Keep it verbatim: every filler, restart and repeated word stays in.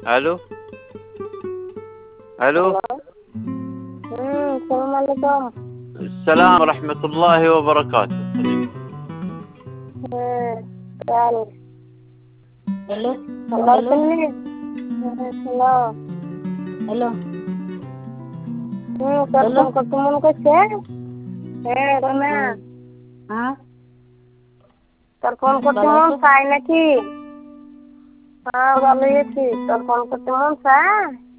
الو الو امم السلام عليكم. السلام ورحمة الله وبركاته. امم تعالي. Hello. الله Hello. يسلمك. hello. Hello. हम्म करतून करतून कसे हे रम्या हाँ তোর ফোন করতে ভালো মন আছো? চায় নাকি? হ্যাঁ ভালোই আছি। তোর ফোন করতে মন চায়?